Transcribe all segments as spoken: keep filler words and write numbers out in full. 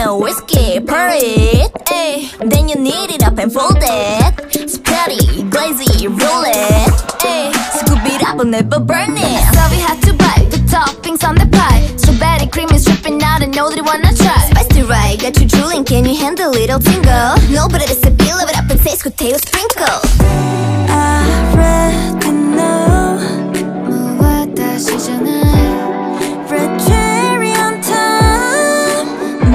and whiskey, pour it, ay. Then you knead it up and fold it. Spread it, glaze it, roll it, ay. Scoop it up and never burn it. So we had to buy the toppings on the pie. Strawberry cream is dripping out and know that you wanna try. Spicy right, got you drooling, can you handle a little tingle? No, but it's a bill of it up and taste good tail sprinkle. I already know 무엇다 시전을 red cherry on top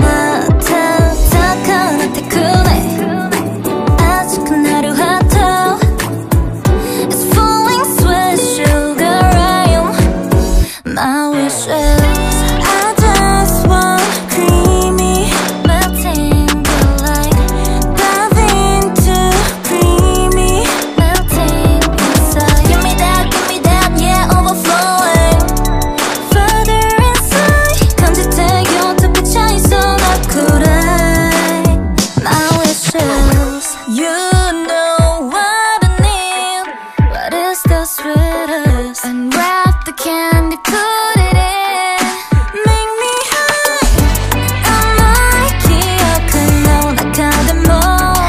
맡아 너한테 쿨해 아직은 하루 핫도 It's falling sweet sugar rain My wishes I just want creamy melting delight Dive into creamy melting inside. Give me that, give me that, yeah, overflowing. Further inside 간직되어 더 차있어 나 쿨해 My wishes You know what I need What is the sweetest Unwrap the candy, put it in. Make me high 아마 기억은 너나 가든 뭐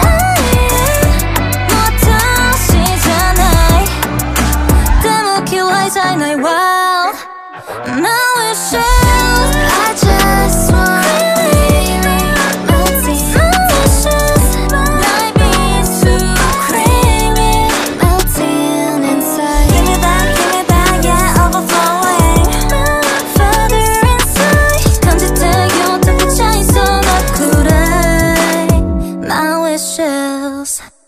못하시잖아 대목이 잘 날 wow My wishes I just want creamy melting. My wishes Life is too creamy melting inside. Give me that, give me that, yeah, overflowing Further inside 간직되어 더 차있어 나 쿨해 My wishes